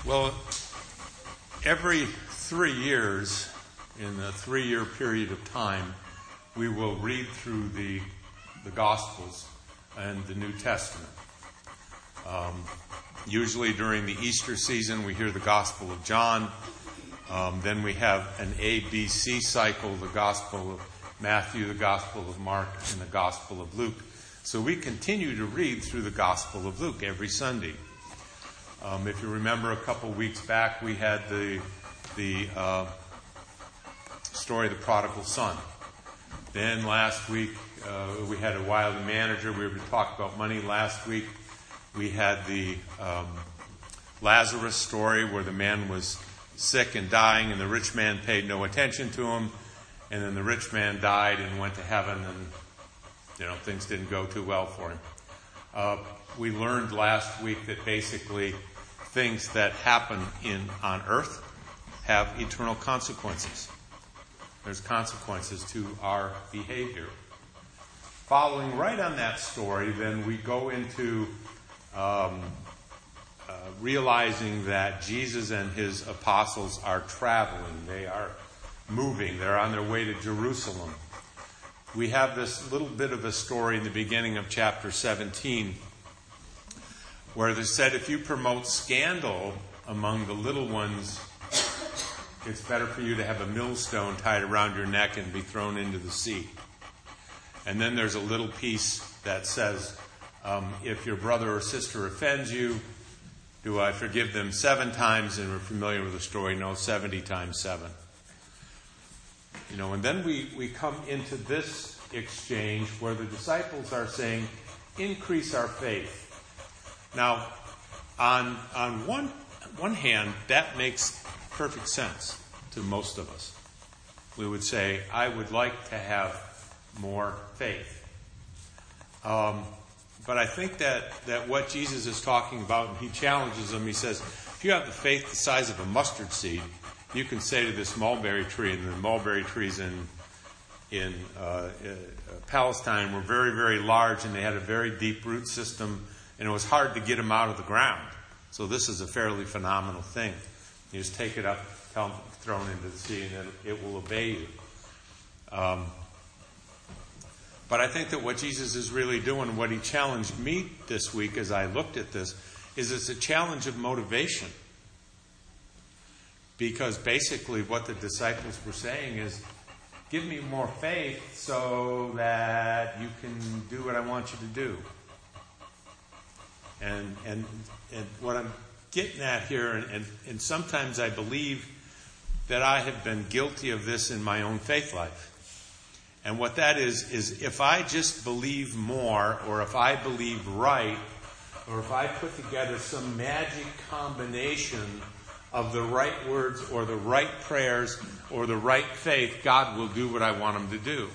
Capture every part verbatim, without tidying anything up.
Well, every three years, in a three-year period of time, we will read through the the Gospels and the New Testament. Um, usually during the Easter season, we hear the Gospel of John. Um, then we have an A B C cycle, the Gospel of Matthew, the Gospel of Mark, and the Gospel of Luke. So we continue to read through the Gospel of Luke every Sunday. Um, if you remember, a couple weeks back, we had the the uh, story of the prodigal son. Then last week, uh, we had a wily manager. We were talking about money last week. We had the um, Lazarus story where the man was sick and dying, and the rich man paid no attention to him. And then the rich man died and went to heaven, and you know things didn't go too well for him. Uh, we learned last week that basically things that happen in on earth have eternal consequences. There's consequences to our behavior. Following right on that story, then we go into um, uh, realizing that Jesus and his apostles are traveling. They are moving. They're on their way to Jerusalem. We have this little bit of a story in the beginning of chapter seventeen where they said if you promote scandal among the little ones, it's better for you to have a millstone tied around your neck and be thrown into the sea. And then there's a little piece that says, um, if your brother or sister offends you, do I forgive them seven times? And we're familiar with the story, no, seventy times seven. You know, and then we, we come into this exchange where the disciples are saying, increase our faith. Now, on on one one hand, that makes perfect sense to most of us. We would say, I would like to have more faith. Um, but I think that, that what Jesus is talking about, and he challenges them, he says, if you have the faith the size of a mustard seed, you can say to this mulberry tree, and the mulberry trees in in uh, uh, Palestine were very, very large, and they had a very deep root system, and it was hard to get them out of the ground. So this is a fairly phenomenal thing. You just take it up, tell them, throw it into the sea, and it, it will obey you. Um, but I think that what Jesus is really doing, what he challenged me this week as I looked at this, is it's a challenge of motivation. Because basically what the disciples were saying is, give me more faith so that you can do what I want you to do. And and and what I'm getting at here, and, and, and sometimes I believe that I have been guilty of this in my own faith life. And what that is, is if I just believe more, or if I believe right, or if I put together some magic combination of the right words or the right prayers or the right faith, God will do what I want him to do.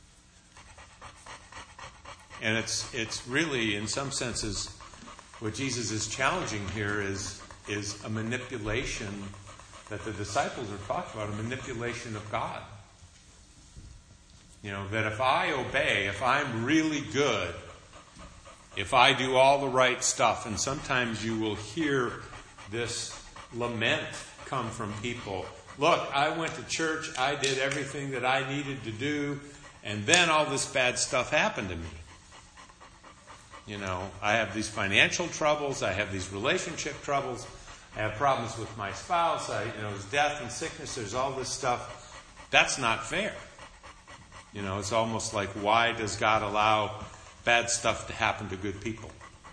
And it's it's really, in some senses, what Jesus is challenging here is, is a manipulation that the disciples are talking about, a manipulation of God. You know, that if I obey, if I'm really good, if I do all the right stuff, and sometimes you will hear this lament come from people. Look, I went to church, I did everything that I needed to do, and then all this bad stuff happened to me. You know, I have these financial troubles, I have these relationship troubles, I have problems with my spouse, I, you know, there's death and sickness, there's all this stuff. That's not fair. You know, it's almost like, why does God allow bad stuff to happen to good people?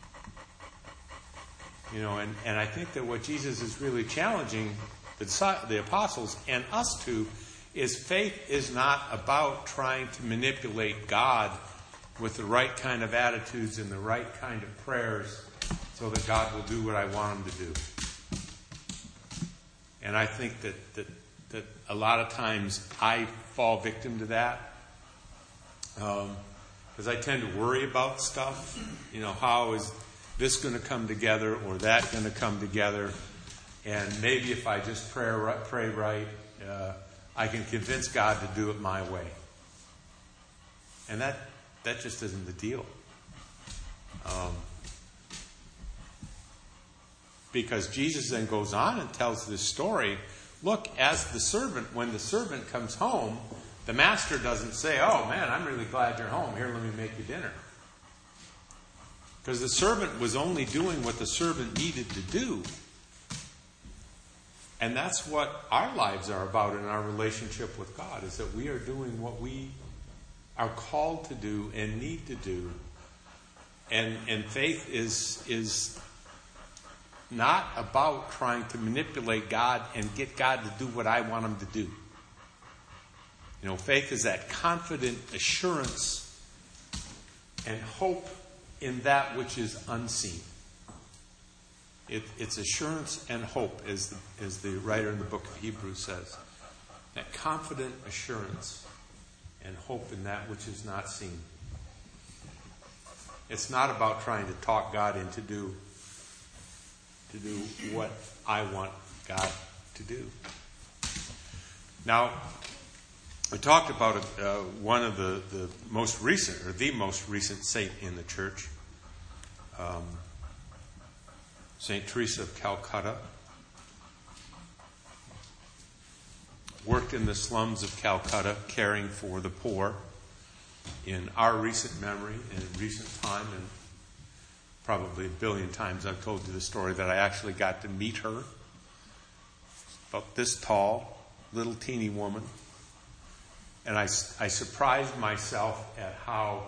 You know, and, and I think that what Jesus is really challenging the, the apostles and us to is faith is not about trying to manipulate God with the right kind of attitudes and the right kind of prayers so that God will do what I want him to do. And I think that, that, that a lot of times I fall victim to that. Um, because I tend to worry about stuff. You know, how is this going to come together or that going to come together? And maybe if I just pray right, pray right, uh, I can convince God to do it my way. And that that just isn't the deal. Um, Because Jesus then goes on and tells this story. Look, as the servant, when the servant comes home, the master doesn't say, oh man, I'm really glad you're home. Here, let me make you dinner. Because the servant was only doing what the servant needed to do. And that's what our lives are about in our relationship with God, is that we are doing what we are called to do and need to do. And and faith is is not about trying to manipulate God and get God to do what I want him to do. You know, faith is that confident assurance and hope in that which is unseen. It, it's assurance and hope, as the, as the writer in the book of Hebrews says. That confident assurance and hope in that which is not seen. It's not about trying to talk God into do to do what I want God to do. Now, we talked about uh, one of the, the most recent, or the most recent saint in the church, um, Saint Teresa of Calcutta. Worked in the slums of Calcutta, caring for the poor. In our recent memory, in recent time, and probably a billion times I've told you the story that I actually got to meet her. About this tall, little teeny woman. And I, I surprised myself at how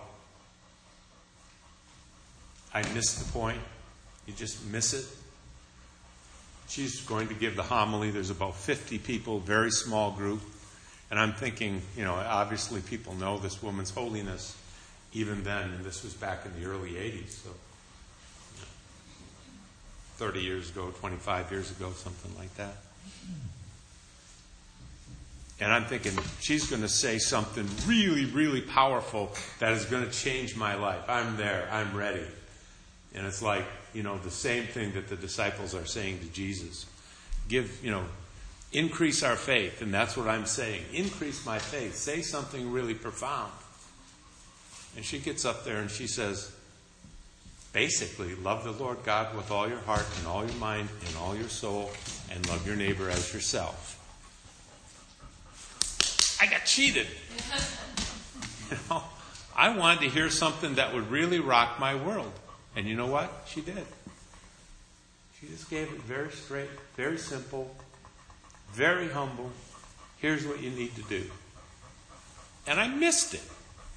I missed the point. You just miss it. She's going to give the homily. There's about fifty people, very small group. And I'm thinking, you know, obviously people know this woman's holiness even then, and this was back in the early eighties, so you know, thirty years ago, twenty-five years ago, something like that. And I'm thinking, she's going to say something really, really powerful that is going to change my life. I'm there. I'm ready. And it's like, you know, the same thing that the disciples are saying to Jesus. Give, you know, increase our faith. And that's what I'm saying. Increase my faith. Say something really profound. And she gets up there and she says, basically, love the Lord God with all your heart and all your mind and all your soul, and love your neighbor as yourself. I got cheated. You know, I wanted to hear something that would really rock my world. And you know what? She did. She just gave it very straight, very simple, very humble. Here's what you need to do. And I missed it.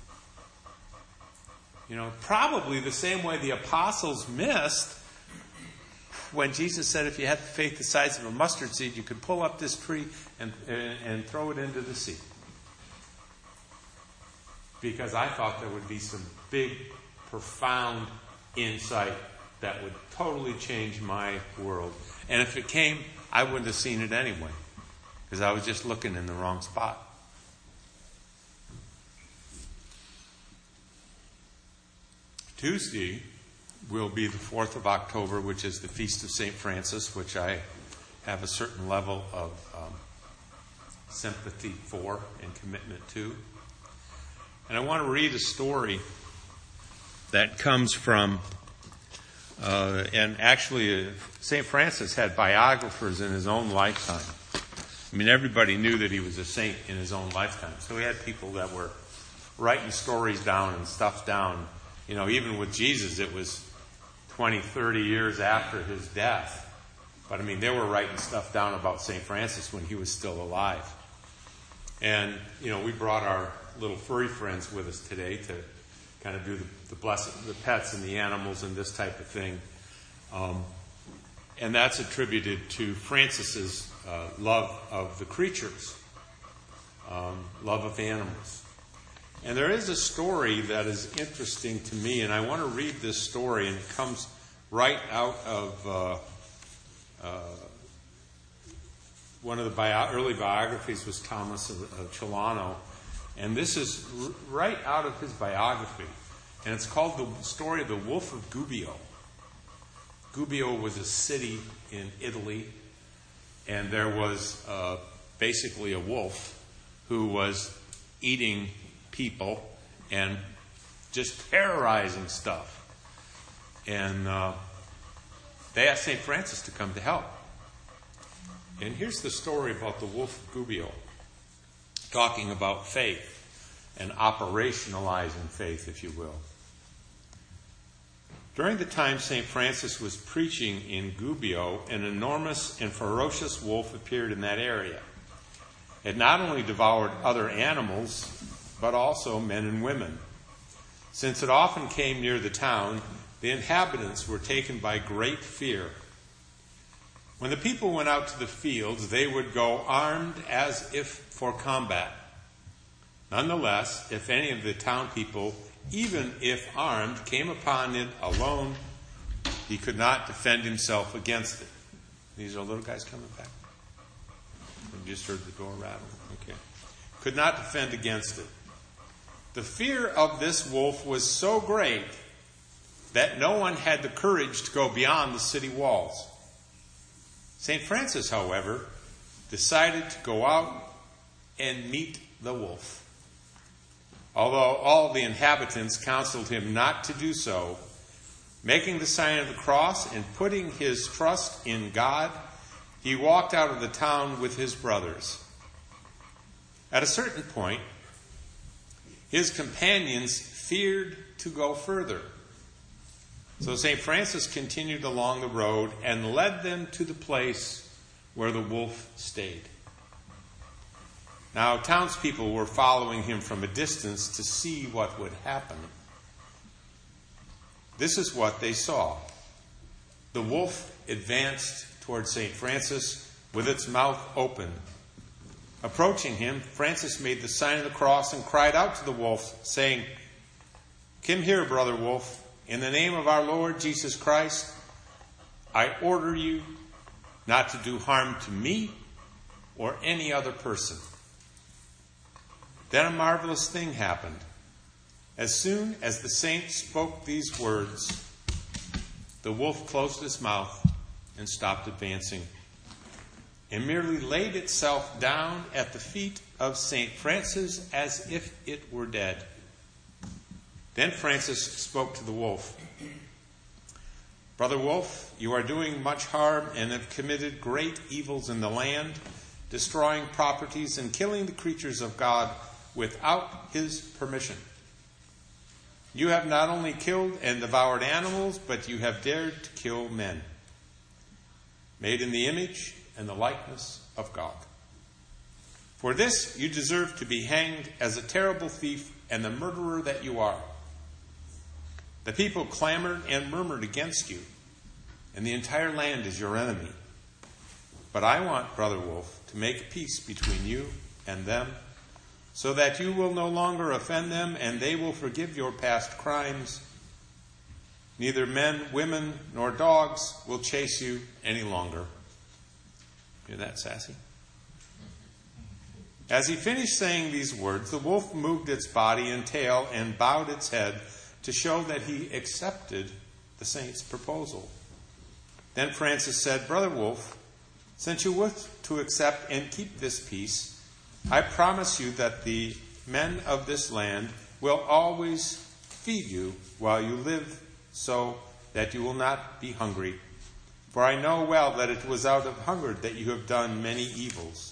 You know, probably the same way the apostles missed when Jesus said if you had faith the size of a mustard seed, you could pull up this tree and, and, and throw it into the sea. Because I thought there would be some big, profound insight that would totally change my world. And if it came, I wouldn't have seen it anyway. Because I was just looking in the wrong spot. Tuesday will be the fourth of October, which is the Feast of Saint Francis, which I have a certain level of um, sympathy for and commitment to. And I want to read a story that comes from, uh, and actually uh, Saint Francis had biographers in his own lifetime. I mean, everybody knew that he was a saint in his own lifetime. So he had people that were writing stories down and stuff down. You know, even with Jesus, it was twenty, thirty years after his death. But I mean, they were writing stuff down about Saint Francis when he was still alive. And, you know, we brought our little furry friends with us today to kind of do the, the blessing, the pets and the animals and this type of thing. Um, and that's attributed to Francis's uh, love of the creatures, um, love of animals. And there is a story that is interesting to me, and I want to read this story, and it comes right out of uh, uh, one of the bio- early biographies was Thomas of, of Celano, and this is r- right out of his biography, and it's called The Story of the Wolf of Gubbio. Gubbio was a city in Italy, and there was uh, basically a wolf who was eating people and just terrorizing stuff. And uh, they asked Saint Francis to come to help. And here's the story about the wolf of Gubbio, talking about faith and operationalizing faith, if you will. During the time Saint Francis was preaching in Gubbio, an enormous and ferocious wolf appeared in that area. It not only devoured other animals, but also men and women. Since it often came near the town, the inhabitants were taken by great fear. When the people went out to the fields, they would go armed as if for combat. Nonetheless, if any of the town people, even if armed, came upon it alone, he could not defend himself against it. These are little guys coming back. We just heard the door rattle. Okay. Could not defend against it. The fear of this wolf was so great that no one had the courage to go beyond the city walls. Saint Francis, however, decided to go out and meet the wolf. Although all the inhabitants counseled him not to do so, making the sign of the cross and putting his trust in God, he walked out of the town with his brothers. At a certain point, his companions feared to go further. So Saint Francis continued along the road and led them to the place where the wolf stayed. Now, townspeople were following him from a distance to see what would happen. This is what they saw. The wolf advanced toward Saint Francis with its mouth open. Approaching him, Francis made the sign of the cross and cried out to the wolf, saying, "Come here, brother wolf. In the name of our Lord Jesus Christ, I order you not to do harm to me or any other person." Then a marvelous thing happened. As soon as the saint spoke these words, the wolf closed his mouth and stopped advancing, and merely laid itself down at the feet of Saint Francis as if it were dead. Then Francis spoke to the wolf. "Brother wolf, you are doing much harm and have committed great evils in the land, destroying properties and killing the creatures of God without his permission. You have not only killed and devoured animals, but you have dared to kill men, made in the image and the likeness of God. For this you deserve to be hanged as a terrible thief and the murderer that you are. The people clamored and murmured against you, and the entire land is your enemy. But I want, Brother Wolf, to make peace between you and them, so that you will no longer offend them and they will forgive your past crimes. Neither men, women, nor dogs will chase you any longer." Hear that, Sassy? As he finished saying these words, the wolf moved its body and tail and bowed its head to show that he accepted the saint's proposal. Then Francis said, "Brother Wolf, since you wish to accept and keep this peace, I promise you that the men of this land will always feed you while you live, so that you will not be hungry. For I know well that it was out of hunger that you have done many evils.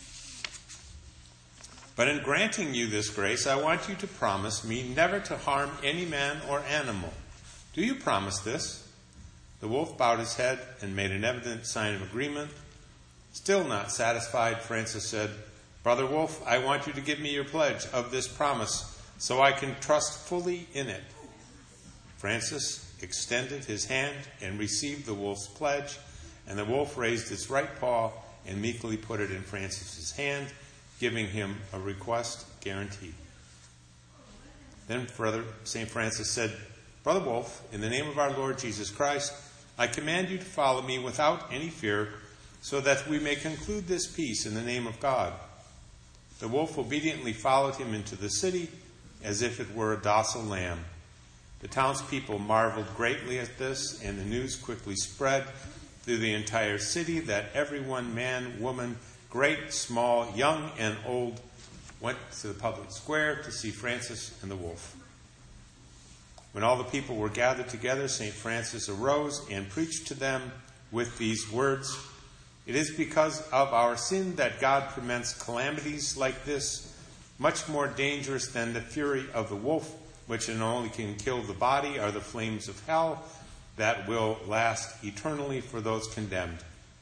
But in granting you this grace, I want you to promise me never to harm any man or animal. Do you promise this?" The wolf bowed his head and made an evident sign of agreement. Still not satisfied, Francis said, "Brother Wolf, I want you to give me your pledge of this promise so I can trust fully in it." Francis extended his hand and received the wolf's pledge, and the wolf raised its right paw and meekly put it in Francis's hand, giving him a request guaranteed. Then Brother Saint Francis said, "Brother Wolf, in the name of our Lord Jesus Christ, I command you to follow me without any fear, so that we may conclude this peace in the name of God." The wolf obediently followed him into the city as if it were a docile lamb. The townspeople marveled greatly at this, and the news quickly spread through the entire city that everyone, man, woman, great, small, young, and old, went to the public square to see Francis and the wolf. When all the people were gathered together, Saint Francis arose and preached to them with these words, "It is because of our sin that God permits calamities like this, much more dangerous than the fury of the wolf, which not only can kill the body, are the flames of hell that will last eternally for those condemned.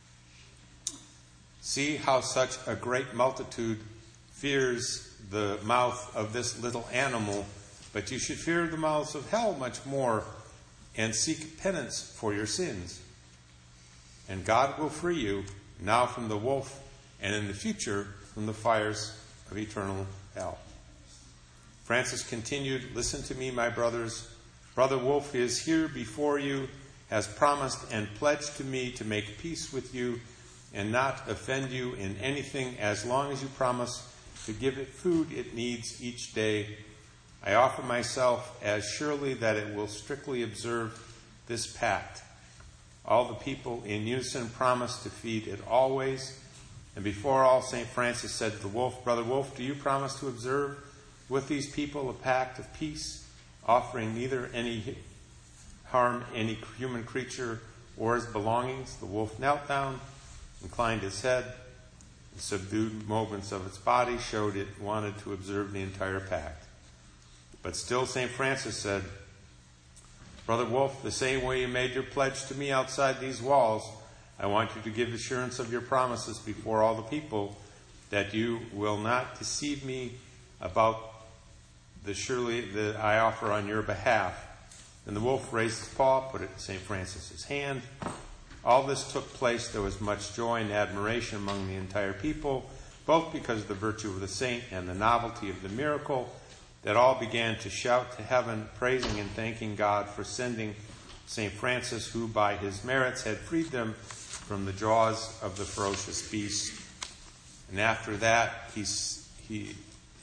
See how such a great multitude fears the mouth of this little animal, but you should fear the mouths of hell much more and seek penance for your sins. And God will free you now from the wolf and in the future from the fires of eternal hell." Francis continued, "Listen to me, my brothers. Brother Wolf is here before you, has promised and pledged to me to make peace with you and not offend you in anything as long as you promise to give it food it needs each day. I offer myself as surely that it will strictly observe this pact." All the people in unison promised to feed it always. And before all, Saint Francis said to the wolf, "Brother Wolf, do you promise to observe with these people a pact of peace, offering neither any harm any human creature or his belongings?" The wolf knelt down, inclined his head. The subdued movements of its body showed it wanted to observe the entire pact. But still Saint Francis said, "Brother Wolf, the same way you made your pledge to me outside these walls, I want you to give assurance of your promises before all the people that you will not deceive me about the surely that I offer on your behalf." And the wolf raised his paw, put it in Saint Francis's hand. All this took place. There was much joy and admiration among the entire people, both because of the virtue of the saint and the novelty of the miracle, that all began to shout to heaven, praising and thanking God for sending Saint Francis, who by his merits had freed them from the jaws of the ferocious beast. And after that, he, he,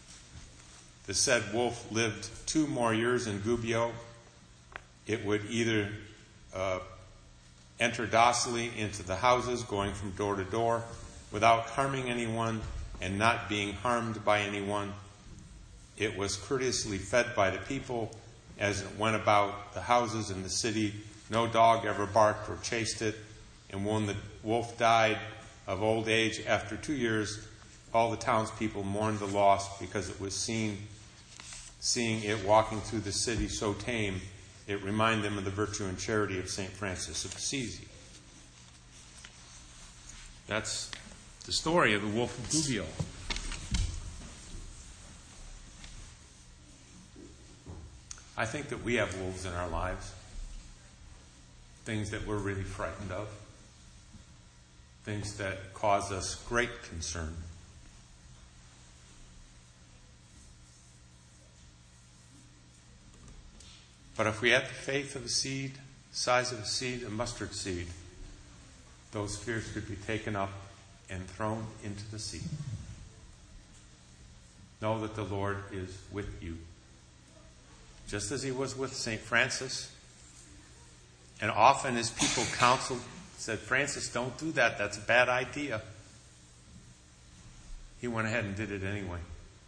the said wolf lived two more years in Gubbio. It would either uh, enter docilely into the houses, going from door to door, without harming anyone and not being harmed by anyone. It was courteously fed by the people as it went about the houses in the city. No dog ever barked or chased it. And when the wolf died of old age after two years, all the townspeople mourned the loss, because it was seen, seeing it walking through the city so tame, it reminded them of the virtue and charity of Saint Francis of Assisi. That's the story of the Wolf of Gubbio. I think that we have wolves in our lives, things that we're really frightened of, things that cause us great concern. But if we had the faith of a seed, size of a seed, a mustard seed, those fears could be taken up and thrown into the sea. Know that the Lord is with you, just as he was with Saint Francis. And often his people counseled, said, "Francis, don't do that. That's a bad idea." He went ahead and did it anyway.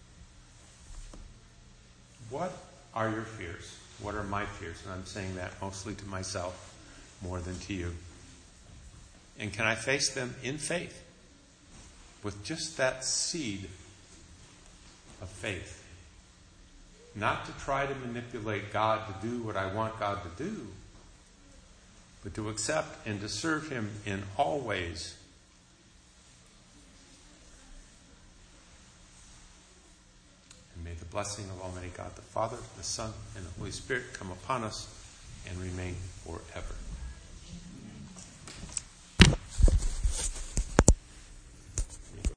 What are your fears? What are my fears? And I'm saying that mostly to myself more than to you. And can I face them in faith with just that seed of faith? Not to try to manipulate God to do what I want God to do, but to accept and to serve him in all ways. And may the blessing of Almighty God, the Father, the Son, and the Holy Spirit come upon us and remain forever.